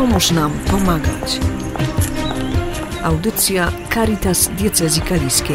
Pomóż nam pomagać. Audycja Caritas Diecezji Kaliskiej.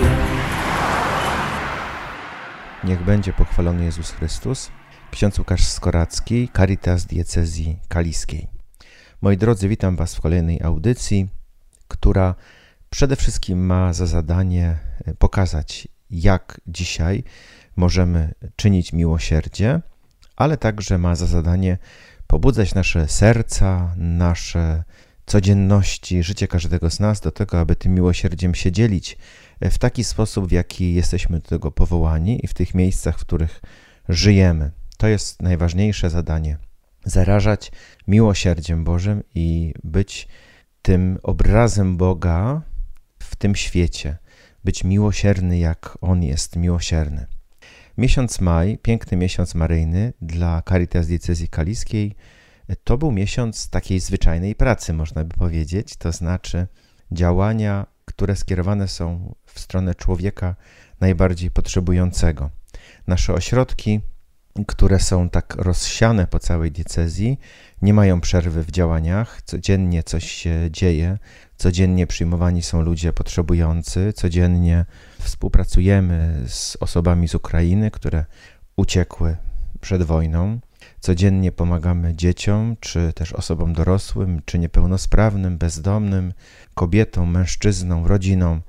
Niech będzie pochwalony Jezus Chrystus. Ksiądz Łukasz Skoracki, Caritas Diecezji Kaliskiej. Moi drodzy, witam Was w kolejnej audycji, która przede wszystkim ma za zadanie pokazać, jak dzisiaj możemy czynić miłosierdzie, ale także ma za zadanie pobudzać nasze serca, nasze codzienności, życie każdego z nas do tego, aby tym miłosierdziem się dzielić w taki sposób, w jaki jesteśmy do tego powołani i w tych miejscach, w których żyjemy. To jest najważniejsze zadanie. Zarażać miłosierdziem Bożym i być tym obrazem Boga w tym świecie. Być miłosierny, jak On jest miłosierny. Miesiąc maj, piękny miesiąc maryjny dla Caritas Diecezji Kaliskiej, to był miesiąc takiej zwyczajnej pracy, można by powiedzieć, to znaczy działania, które skierowane są w stronę człowieka najbardziej potrzebującego. Nasze ośrodki, które są tak rozsiane po całej diecezji, nie mają przerwy w działaniach, codziennie coś się dzieje, codziennie przyjmowani są ludzie potrzebujący, codziennie współpracujemy z osobami z Ukrainy, które uciekły przed wojną, codziennie pomagamy dzieciom, czy też osobom dorosłym, czy niepełnosprawnym, bezdomnym, kobietom, mężczyznom, rodzinom.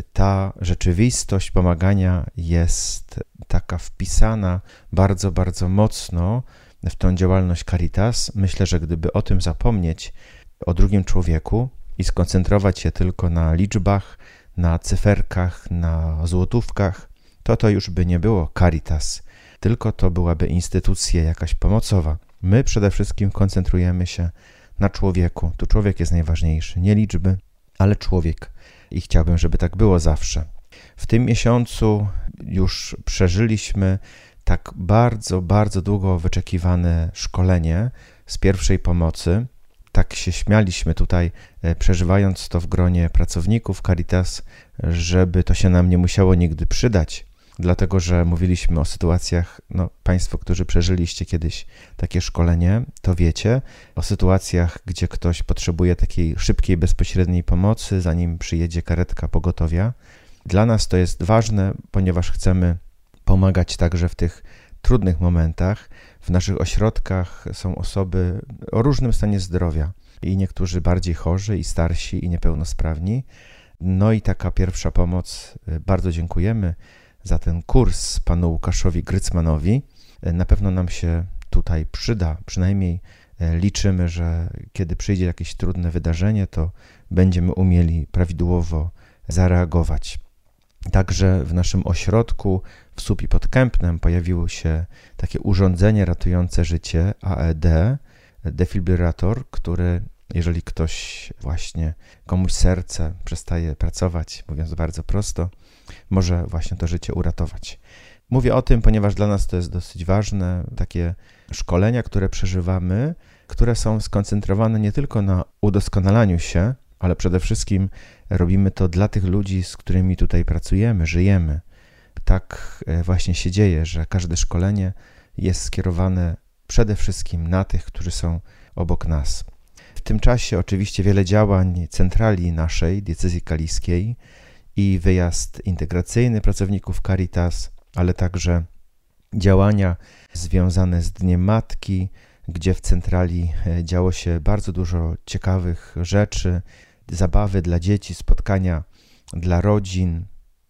Ta rzeczywistość pomagania jest taka wpisana bardzo, bardzo mocno w tą działalność Caritas. Myślę, że gdyby o tym zapomnieć, o drugim człowieku i skoncentrować się tylko na liczbach, na cyferkach, na złotówkach, to już by nie było Caritas, tylko to byłaby instytucja jakaś pomocowa. My przede wszystkim koncentrujemy się na człowieku. Tu człowiek jest najważniejszy, nie liczby, ale człowiek. I chciałbym, żeby tak było zawsze. W tym miesiącu już przeżyliśmy tak bardzo, bardzo długo wyczekiwane szkolenie z pierwszej pomocy. Tak się śmialiśmy tutaj, przeżywając to w gronie pracowników Caritas, żeby to się nam nie musiało nigdy przydać, dlatego że mówiliśmy o sytuacjach, Państwo, którzy przeżyliście kiedyś takie szkolenie, to wiecie, o sytuacjach, gdzie ktoś potrzebuje takiej szybkiej, bezpośredniej pomocy, zanim przyjedzie karetka pogotowia. Dla nas to jest ważne, ponieważ chcemy pomagać także w tych trudnych momentach. W naszych ośrodkach są osoby o różnym stanie zdrowia i niektórzy bardziej chorzy, i starsi, i niepełnosprawni. I taka pierwsza pomoc, bardzo dziękujemy za ten kurs panu Łukaszowi Grycmanowi. Na pewno nam się tutaj przyda, przynajmniej liczymy, że kiedy przyjdzie jakieś trudne wydarzenie, to będziemy umieli prawidłowo zareagować. Także w naszym ośrodku w Słupii pod Kępnem pojawiło się takie urządzenie ratujące życie AED, defibrylator, który, jeżeli ktoś właśnie, komuś serce przestaje pracować, mówiąc bardzo prosto, może właśnie to życie uratować. Mówię o tym, ponieważ dla nas to jest dosyć ważne, takie szkolenia, które przeżywamy, które są skoncentrowane nie tylko na udoskonalaniu się, ale przede wszystkim robimy to dla tych ludzi, z którymi tutaj pracujemy, żyjemy. Tak właśnie się dzieje, że każde szkolenie jest skierowane przede wszystkim na tych, którzy są obok nas. W tym czasie oczywiście wiele działań centrali naszej, diecezji kaliskiej, i wyjazd integracyjny pracowników Caritas, ale także działania związane z Dniem Matki, gdzie w centrali działo się bardzo dużo ciekawych rzeczy, zabawy dla dzieci, spotkania dla rodzin.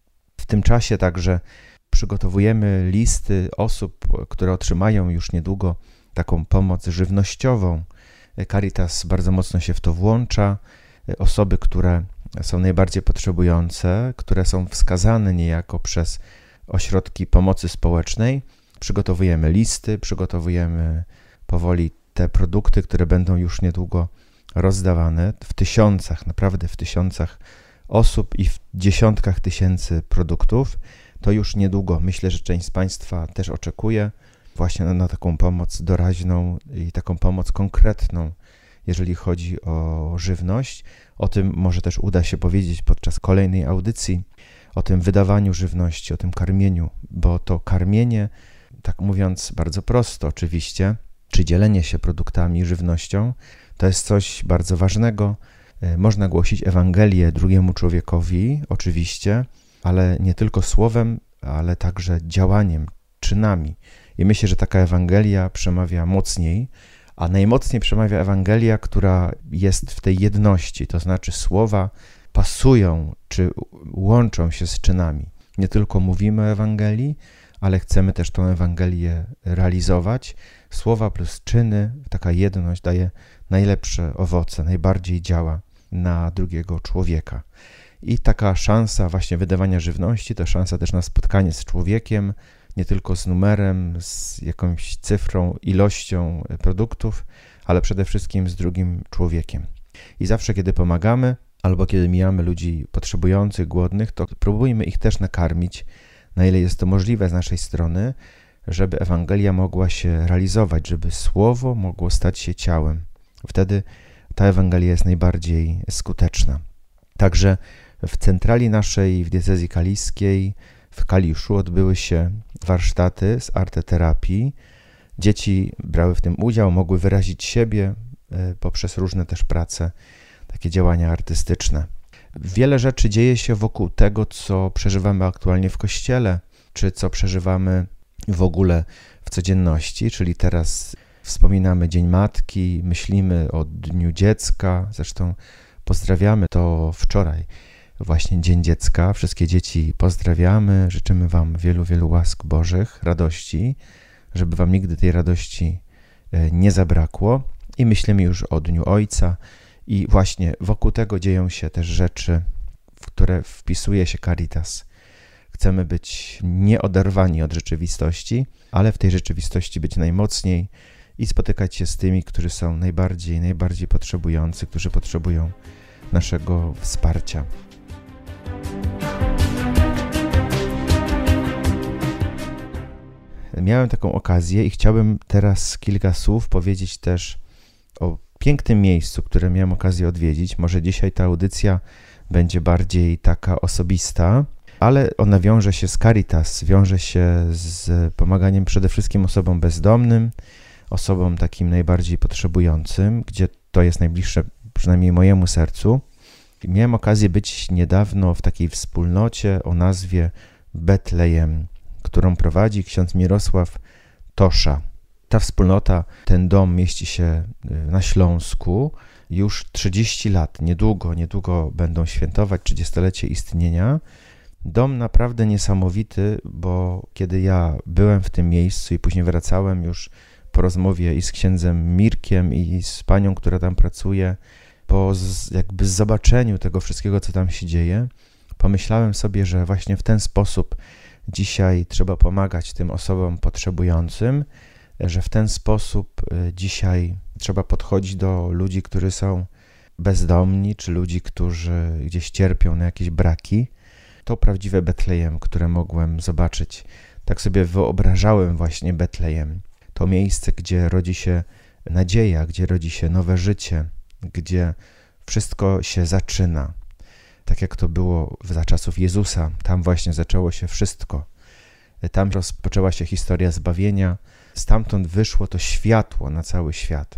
W tym czasie także przygotowujemy listy osób, które otrzymają już niedługo taką pomoc żywnościową. Caritas bardzo mocno się w to włącza. Osoby, które są najbardziej potrzebujące, które są wskazane niejako przez ośrodki pomocy społecznej. Przygotowujemy listy, przygotowujemy powoli te produkty, które będą już niedługo rozdawane w tysiącach, naprawdę w tysiącach osób i w dziesiątkach tysięcy produktów. To już niedługo, myślę, że część z Państwa też oczekuje właśnie na taką pomoc doraźną i taką pomoc konkretną, jeżeli chodzi o żywność. O tym może też uda się powiedzieć podczas kolejnej audycji, o tym wydawaniu żywności, o tym karmieniu, bo to karmienie, tak mówiąc bardzo prosto oczywiście, czy dzielenie się produktami, żywnością, To jest coś bardzo ważnego. Można głosić Ewangelię drugiemu człowiekowi, oczywiście, ale nie tylko słowem, ale także działaniem, czynami. I myślę, że taka Ewangelia przemawia mocniej, a najmocniej przemawia Ewangelia, która jest w tej jedności, to znaczy słowa pasują czy łączą się z czynami. Nie tylko mówimy o Ewangelii, ale chcemy też tę Ewangelię realizować. Słowa plus czyny, taka jedność daje najlepsze owoce, najbardziej działa na drugiego człowieka. I taka szansa właśnie wydawania żywności to szansa też na spotkanie z człowiekiem, nie tylko z numerem, z jakąś cyfrą, ilością produktów, ale przede wszystkim z drugim człowiekiem. I zawsze, kiedy pomagamy, albo kiedy mijamy ludzi potrzebujących, głodnych, to próbujmy ich też nakarmić, na ile jest to możliwe z naszej strony, żeby Ewangelia mogła się realizować, żeby słowo mogło stać się ciałem. Wtedy ta Ewangelia jest najbardziej skuteczna. Także w centrali naszej, w diecezji kaliskiej, w Kaliszu odbyły się warsztaty z arteterapii. Dzieci brały w tym udział, mogły wyrazić siebie poprzez różne też prace, takie działania artystyczne. Wiele rzeczy dzieje się wokół tego, co przeżywamy aktualnie w Kościele, czy co przeżywamy w ogóle w codzienności, czyli teraz wspominamy Dzień Matki, myślimy o Dniu Dziecka, zresztą pozdrawiamy to wczoraj, właśnie Dzień Dziecka. Wszystkie dzieci pozdrawiamy, życzymy Wam wielu, wielu łask Bożych, radości, żeby Wam nigdy tej radości nie zabrakło. I myślimy już o Dniu Ojca i właśnie wokół tego dzieją się też rzeczy, w które wpisuje się Caritas. Chcemy być nieoderwani od rzeczywistości, ale w tej rzeczywistości być najmocniej i spotykać się z tymi, którzy są najbardziej potrzebujący, którzy potrzebują naszego wsparcia. Miałem taką okazję i chciałbym teraz kilka słów powiedzieć też o pięknym miejscu, które miałem okazję odwiedzić. Może dzisiaj ta audycja będzie bardziej taka osobista, ale ona wiąże się z Caritas, wiąże się z pomaganiem przede wszystkim osobom bezdomnym, osobom takim najbardziej potrzebującym, gdzie to jest najbliższe przynajmniej mojemu sercu. Miałem okazję być niedawno w takiej wspólnocie o nazwie Betlejem, którą prowadzi ksiądz Mirosław Tosza. Ta wspólnota, ten dom mieści się na Śląsku już 30 lat. Niedługo będą świętować 30-lecie istnienia. Dom naprawdę niesamowity, bo kiedy ja byłem w tym miejscu i później wracałem już po rozmowie i z księdzem Mirkiem i z panią, która tam pracuje, po jakby zobaczeniu tego wszystkiego, co tam się dzieje, pomyślałem sobie, że właśnie w ten sposób dzisiaj trzeba pomagać tym osobom potrzebującym, że w ten sposób dzisiaj trzeba podchodzić do ludzi, którzy są bezdomni, czy ludzi, którzy gdzieś cierpią na jakieś braki. To prawdziwe Betlejem, które mogłem zobaczyć. Tak sobie wyobrażałem właśnie Betlejem. To miejsce, gdzie rodzi się nadzieja, gdzie rodzi się nowe życie, gdzie wszystko się zaczyna. Tak jak to było za czasów Jezusa, tam właśnie zaczęło się wszystko. Tam rozpoczęła się historia zbawienia, stamtąd wyszło to światło na cały świat.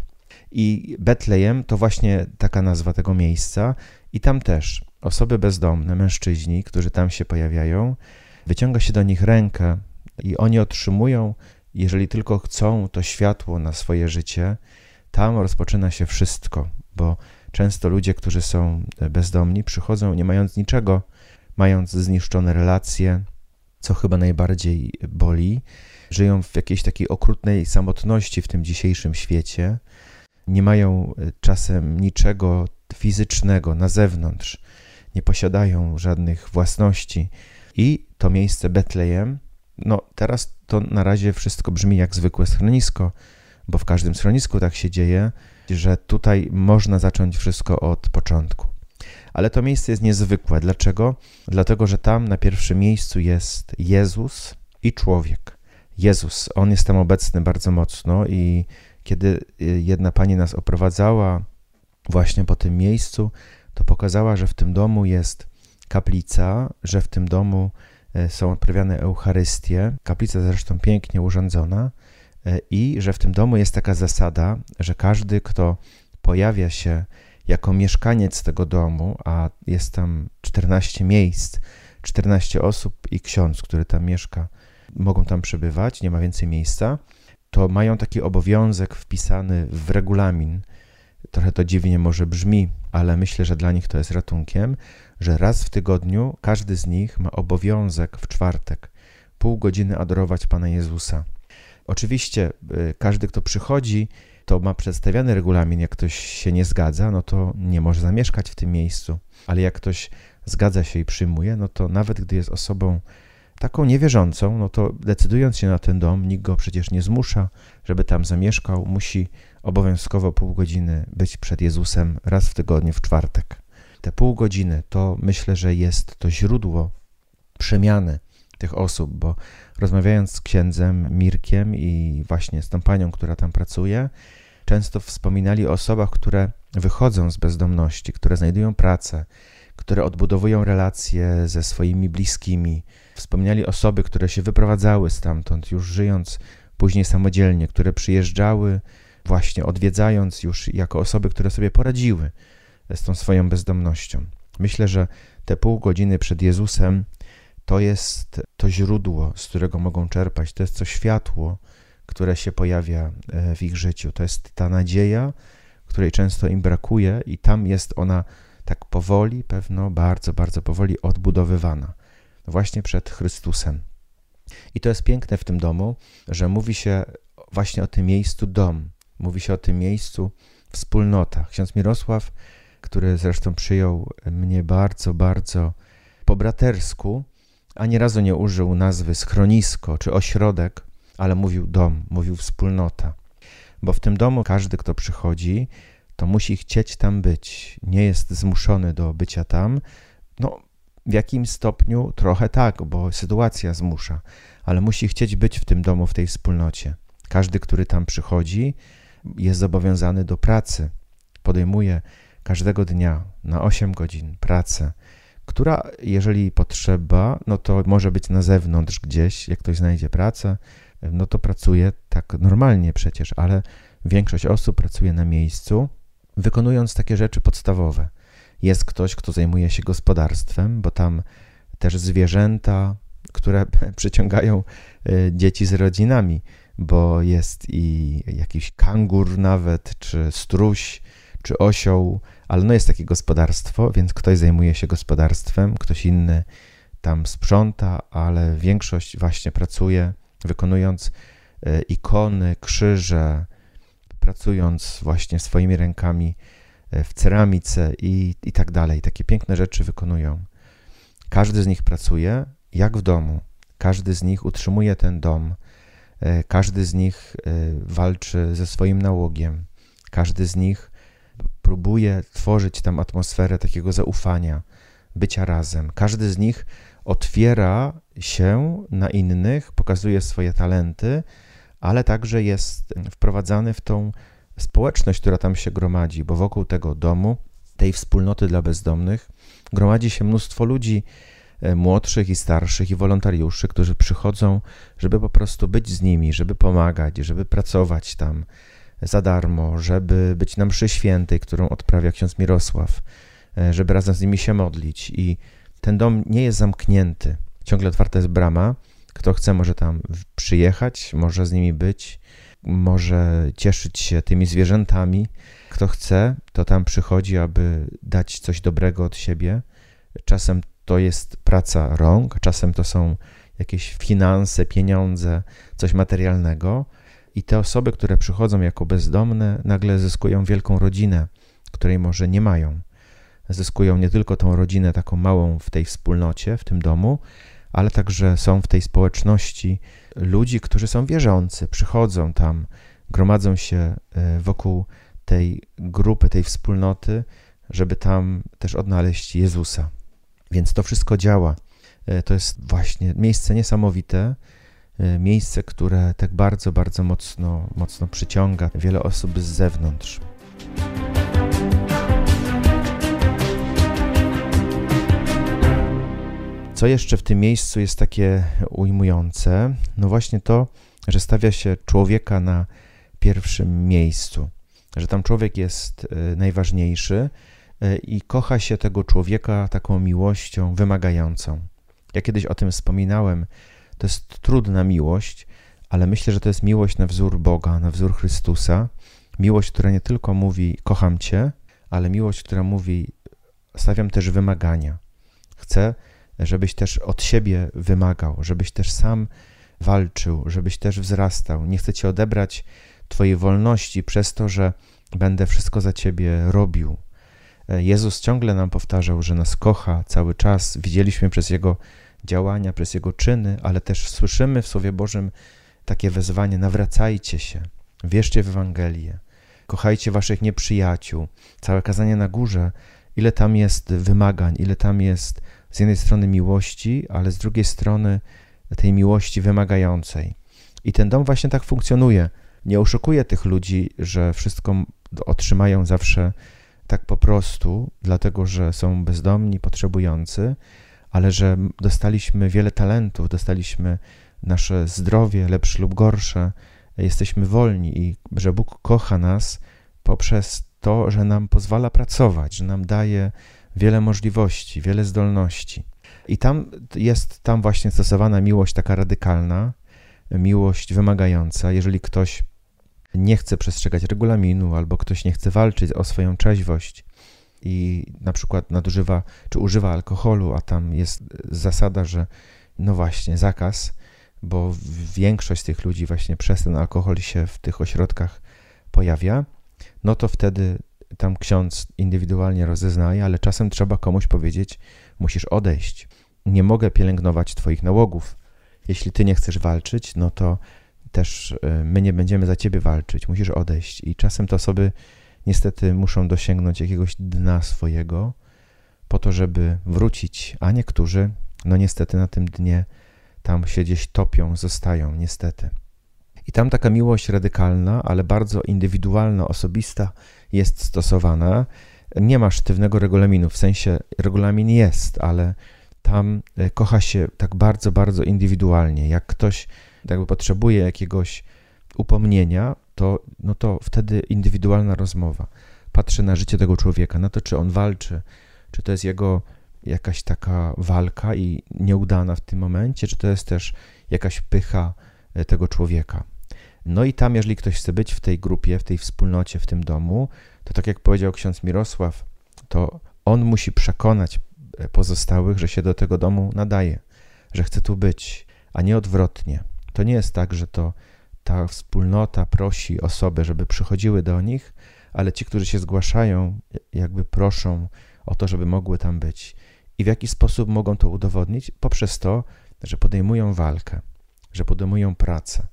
I Betlejem to właśnie taka nazwa tego miejsca i tam też osoby bezdomne, mężczyźni, którzy tam się pojawiają, wyciąga się do nich rękę i oni otrzymują, jeżeli tylko chcą, to światło na swoje życie. Tam rozpoczyna się wszystko, bo często ludzie, którzy są bezdomni, przychodzą nie mając niczego, mając zniszczone relacje, co chyba najbardziej boli, żyją w jakiejś takiej okrutnej samotności w tym dzisiejszym świecie, nie mają czasem niczego fizycznego na zewnątrz, nie posiadają żadnych własności i to miejsce Betlejem, teraz to na razie wszystko brzmi jak zwykłe schronisko, bo w każdym schronisku tak się dzieje, że tutaj można zacząć wszystko od początku. Ale to miejsce jest niezwykłe. Dlaczego? Dlatego, że tam na pierwszym miejscu jest Jezus i człowiek. Jezus, On jest tam obecny bardzo mocno i kiedy jedna pani nas oprowadzała właśnie po tym miejscu, to pokazała, że w tym domu jest kaplica, że w tym domu są odprawiane Eucharystie, kaplica zresztą pięknie urządzona i że w tym domu jest taka zasada, że każdy, kto pojawia się jako mieszkaniec tego domu, a jest tam 14 miejsc, 14 osób i ksiądz, który tam mieszka, mogą tam przebywać, nie ma więcej miejsca, to mają taki obowiązek wpisany w regulamin. Trochę to dziwnie może brzmi, ale myślę, że dla nich to jest ratunkiem, że raz w tygodniu każdy z nich ma obowiązek w czwartek pół godziny adorować Pana Jezusa. Oczywiście każdy, kto przychodzi, to ma przedstawiany regulamin. Jak ktoś się nie zgadza, no to nie może zamieszkać w tym miejscu, ale jak ktoś zgadza się i przyjmuje, no to nawet gdy jest osobą taką niewierzącą, no to decydując się na ten dom, nikt go przecież nie zmusza, żeby tam zamieszkał, musi obowiązkowo pół godziny być przed Jezusem raz w tygodniu w czwartek. Te pół godziny to myślę, że jest to źródło przemiany tych osób, bo rozmawiając z księdzem Mirkiem i właśnie z tą panią, która tam pracuje, często wspominali o osobach, które wychodzą z bezdomności, które znajdują pracę, które odbudowują relacje ze swoimi bliskimi. Wspominali osoby, które się wyprowadzały stamtąd, już żyjąc później samodzielnie, które przyjeżdżały właśnie odwiedzając już jako osoby, które sobie poradziły z tą swoją bezdomnością. Myślę, że te pół godziny przed Jezusem to jest to źródło, z którego mogą czerpać. To jest to światło, które się pojawia w ich życiu. To jest ta nadzieja, której często im brakuje i tam jest ona tak powoli, pewno bardzo, bardzo powoli odbudowywana. Właśnie przed Chrystusem. I to jest piękne w tym domu, że mówi się właśnie o tym miejscu dom. Mówi się o tym miejscu wspólnota. Ksiądz Mirosław, który zresztą przyjął mnie bardzo, bardzo po bratersku, ani razu nie użył nazwy schronisko czy ośrodek, ale mówił dom, mówił wspólnota. Bo w tym domu każdy, kto przychodzi, to musi chcieć tam być. Nie jest zmuszony do bycia tam. No, w jakimś stopniu trochę tak, bo sytuacja zmusza, ale musi chcieć być w tym domu, w tej wspólnocie. Każdy, który tam przychodzi, jest zobowiązany do pracy. Podejmuje każdego dnia na 8 godzin pracę, która, jeżeli potrzeba, no to może być na zewnątrz gdzieś, jak ktoś znajdzie pracę, no to pracuje tak normalnie przecież, ale większość osób pracuje na miejscu, wykonując takie rzeczy podstawowe. Jest ktoś, kto zajmuje się gospodarstwem, bo tam też zwierzęta, które przyciągają dzieci z rodzinami, bo jest i jakiś kangur nawet, czy struś, czy osioł, ale no jest takie gospodarstwo, więc ktoś zajmuje się gospodarstwem, ktoś inny tam sprząta, ale większość właśnie pracuje, wykonując ikony, krzyże, pracując właśnie swoimi rękami w ceramice i tak dalej. Takie piękne rzeczy wykonują. Każdy z nich pracuje jak w domu. Każdy z nich utrzymuje ten dom. Każdy z nich walczy ze swoim nałogiem. Każdy z nich próbuje tworzyć tam atmosferę takiego zaufania, bycia razem. Każdy z nich otwiera się na innych, pokazuje swoje talenty, ale także jest wprowadzany w tą społeczność, która tam się gromadzi, bo wokół tego domu, tej wspólnoty dla bezdomnych, gromadzi się mnóstwo ludzi młodszych i starszych i wolontariuszy, którzy przychodzą, żeby po prostu być z nimi, żeby pomagać, żeby pracować tam za darmo, żeby być na mszy świętej, którą odprawia ksiądz Mirosław, żeby razem z nimi się modlić. I ten dom nie jest zamknięty. Ciągle otwarta jest brama. Kto chce, może tam przyjechać, może z nimi być, może cieszyć się tymi zwierzętami. Kto chce, to tam przychodzi, aby dać coś dobrego od siebie. Czasem to jest praca rąk, czasem to są jakieś finanse, pieniądze, coś materialnego. I te osoby, które przychodzą jako bezdomne, nagle zyskują wielką rodzinę, której może nie mają. Zyskują nie tylko tą rodzinę taką małą w tej wspólnocie, w tym domu, ale także są w tej społeczności ludzi, którzy są wierzący, przychodzą tam, gromadzą się wokół tej grupy, tej wspólnoty, żeby tam też odnaleźć Jezusa. Więc to wszystko działa. To jest właśnie miejsce niesamowite, miejsce, które tak bardzo, bardzo mocno przyciąga wiele osób z zewnątrz. Co jeszcze w tym miejscu jest takie ujmujące? No właśnie to, że stawia się człowieka na pierwszym miejscu. że tam człowiek jest najważniejszy i kocha się tego człowieka taką miłością wymagającą. Ja kiedyś o tym wspominałem, to jest trudna miłość, ale myślę, że to jest miłość na wzór Boga, na wzór Chrystusa. Miłość, która nie tylko mówi kocham Cię, ale miłość, która mówi stawiam też wymagania. Chcę, żebyś też od siebie wymagał, żebyś też sam walczył, żebyś też wzrastał. Nie chcę Ci odebrać Twojej wolności przez to, że będę wszystko za Ciebie robił. Jezus ciągle nam powtarzał, że nas kocha cały czas. Widzieliśmy przez Jego działania, przez Jego czyny, ale też słyszymy w Słowie Bożym takie wezwanie: nawracajcie się, wierzcie w Ewangelię, kochajcie waszych nieprzyjaciół. Całe kazanie na górze, ile tam jest wymagań, ile tam jest z jednej strony miłości, ale z drugiej strony tej miłości wymagającej. I ten dom właśnie tak funkcjonuje. Nie oszukuje tych ludzi, że wszystko otrzymają zawsze tak po prostu, dlatego że są bezdomni, potrzebujący, ale że dostaliśmy wiele talentów, dostaliśmy nasze zdrowie, lepsze lub gorsze, jesteśmy wolni i że Bóg kocha nas poprzez to, że nam pozwala pracować, że nam daje wiele możliwości, wiele zdolności. I jest właśnie stosowana miłość taka radykalna, miłość wymagająca. Jeżeli ktoś nie chce przestrzegać regulaminu albo ktoś nie chce walczyć o swoją trzeźwość i na przykład nadużywa czy używa alkoholu, a tam jest zasada, że no właśnie zakaz, bo większość z tych ludzi właśnie przez ten alkohol się w tych ośrodkach pojawia, no to wtedy tam ksiądz indywidualnie rozeznaje, ale czasem trzeba komuś powiedzieć: musisz odejść, nie mogę pielęgnować twoich nałogów. Jeśli ty nie chcesz walczyć, no to też my nie będziemy za ciebie walczyć, musisz odejść. I czasem te osoby niestety muszą dosięgnąć jakiegoś dna swojego po to, żeby wrócić, a niektórzy, no niestety na tym dnie tam się gdzieś topią, zostają, niestety. I tam taka miłość radykalna, ale bardzo indywidualna, osobista jest stosowana. Nie ma sztywnego regulaminu, w sensie regulamin jest, ale tam kocha się tak bardzo, bardzo indywidualnie. Jak ktoś jakby potrzebuje jakiegoś upomnienia, to wtedy indywidualna rozmowa. Patrzy na życie tego człowieka, na to, czy on walczy, czy to jest jego jakaś taka walka i nieudana w tym momencie, czy to jest też jakaś pycha tego człowieka. No i tam, jeżeli ktoś chce być w tej grupie, w tej wspólnocie, w tym domu, to tak jak powiedział ksiądz Mirosław, to on musi przekonać pozostałych, że się do tego domu nadaje, że chce tu być, a nie odwrotnie. To nie jest tak, że to ta wspólnota prosi osoby, żeby przychodziły do nich, ale ci, którzy się zgłaszają, jakby proszą o to, żeby mogły tam być. I w jaki sposób mogą to udowodnić? Poprzez to, że podejmują walkę, że podejmują pracę,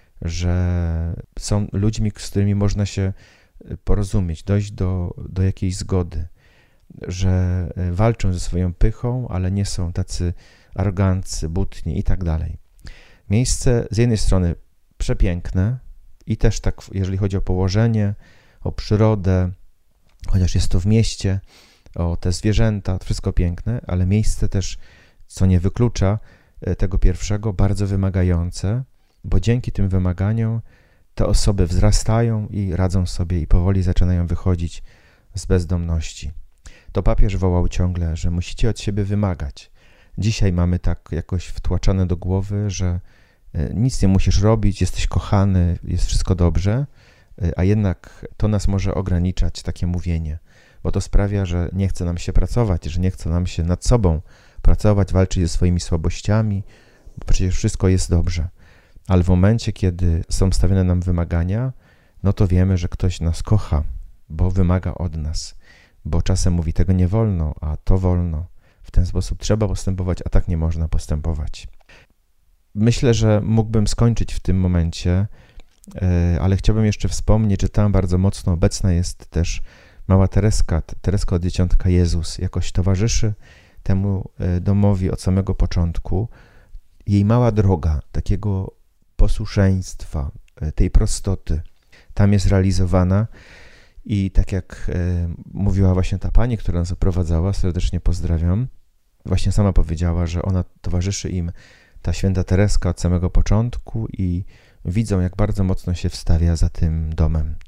że są ludźmi, z którymi można się porozumieć, dojść do jakiejś zgody, że walczą ze swoją pychą, ale nie są tacy aroganccy, butni i tak dalej. Miejsce z jednej strony przepiękne i też tak, jeżeli chodzi o położenie, o przyrodę, chociaż jest to w mieście, o te zwierzęta, wszystko piękne, ale miejsce też, co nie wyklucza tego pierwszego, bardzo wymagające, bo dzięki tym wymaganiom te osoby wzrastają i radzą sobie i powoli zaczynają wychodzić z bezdomności. To papież wołał ciągle, że musicie od siebie wymagać. Dzisiaj mamy tak jakoś wtłaczane do głowy, że nic nie musisz robić, jesteś kochany, jest wszystko dobrze, a jednak to nas może ograniczać, takie mówienie, bo to sprawia, że nie chce nam się pracować, że nie chce nam się nad sobą pracować, walczyć ze swoimi słabościami, bo przecież wszystko jest dobrze. Ale w momencie, kiedy są stawiane nam wymagania, no to wiemy, że ktoś nas kocha, bo wymaga od nas, bo czasem mówi, tego nie wolno, a to wolno. W ten sposób trzeba postępować, a tak nie można postępować. Myślę, że mógłbym skończyć w tym momencie, ale chciałbym jeszcze wspomnieć, że tam bardzo mocno obecna jest też mała Tereska od Dzieciątka Jezus. Jakoś towarzyszy temu domowi od samego początku. Jej mała droga takiego posłuszeństwa, tej prostoty tam jest realizowana i tak jak mówiła właśnie ta pani, która nas oprowadzała, serdecznie pozdrawiam, właśnie sama powiedziała, że ona towarzyszy im, ta święta Tereska od samego początku i widzą, jak bardzo mocno się wstawia za tym domem.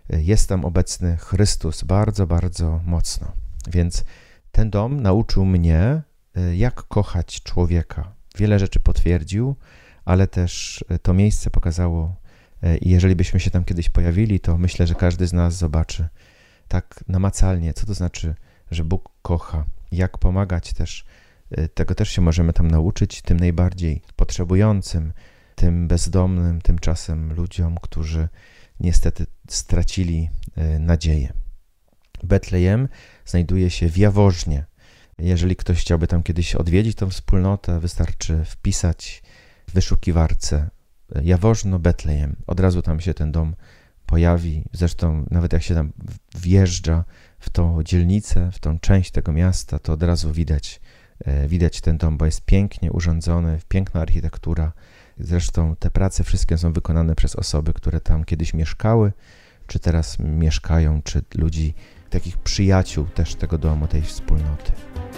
jest tam obecny Chrystus bardzo, bardzo mocno. Więc ten dom nauczył mnie, jak kochać człowieka. Wiele rzeczy potwierdził, ale też to miejsce pokazało, i jeżeli byśmy się tam kiedyś pojawili, to myślę, że każdy z nas zobaczy tak namacalnie, co to znaczy, że Bóg kocha, jak pomagać też. Tego też się możemy tam nauczyć, tym najbardziej potrzebującym, tym bezdomnym, tymczasem ludziom, którzy niestety stracili nadzieję. Betlejem znajduje się w Jaworznie. Jeżeli ktoś chciałby tam kiedyś odwiedzić tą wspólnotę, wystarczy wpisać w wyszukiwarce Jaworzno, Betlejem. Od razu tam się ten dom pojawi. Zresztą nawet jak się tam wjeżdża w tą dzielnicę, w tą część tego miasta, to od razu widać ten dom, bo jest pięknie urządzony, piękna architektura. Zresztą te prace wszystkie są wykonane przez osoby, które tam kiedyś mieszkały, czy teraz mieszkają, czy ludzi, takich przyjaciół też tego domu, tej wspólnoty.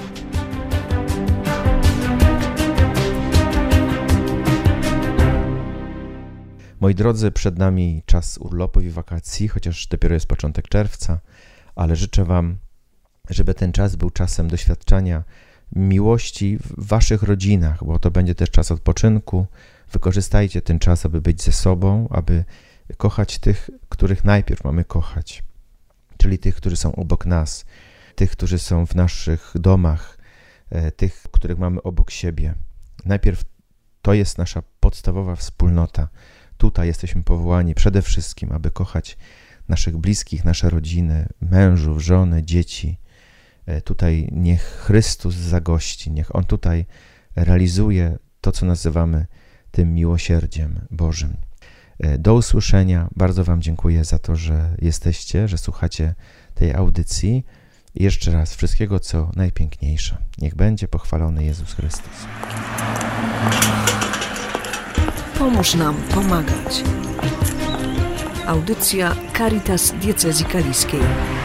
Moi drodzy, przed nami czas urlopów i wakacji, chociaż dopiero jest początek czerwca, ale życzę Wam, żeby ten czas był czasem doświadczania miłości w Waszych rodzinach, bo to będzie też czas odpoczynku. Wykorzystajcie ten czas, aby być ze sobą, aby kochać tych, których najpierw mamy kochać, czyli tych, którzy są obok nas, tych, którzy są w naszych domach, tych, których mamy obok siebie. Najpierw to jest nasza podstawowa wspólnota. Tutaj jesteśmy powołani przede wszystkim, aby kochać naszych bliskich, nasze rodziny, mężów, żony, dzieci. Tutaj niech Chrystus zagości, niech On tutaj realizuje to, co nazywamy tym miłosierdziem Bożym. Do usłyszenia. Bardzo Wam dziękuję za to, że jesteście, że słuchacie tej audycji. I jeszcze raz wszystkiego, co najpiękniejsze. Niech będzie pochwalony Jezus Chrystus. Pomóż nam pomagać. Audycja Caritas Diecezji Kaliskiej.